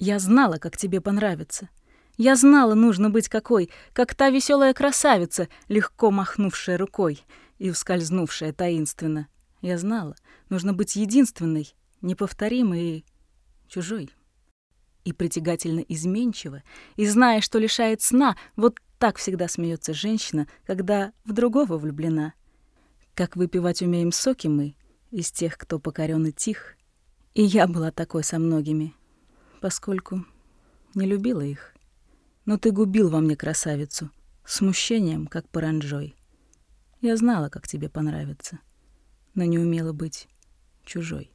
Я знала, как тебе понравится. Я знала, нужно быть какой, как та веселая красавица, легко махнувшая рукой и ускользнувшая таинственно. Я знала, нужно быть единственной, неповторимой и чужой. И притягательно изменчиво, и зная, что лишает сна, вот так всегда смеется женщина, когда в другого влюблена. Как выпивать умеем соки мы, из тех, кто покорен и тих. И я была такой со многими, поскольку не любила их. Но ты губил во мне красавицу, смущением, как паранджой. Я знала, как тебе понравится, но не умела быть чужой.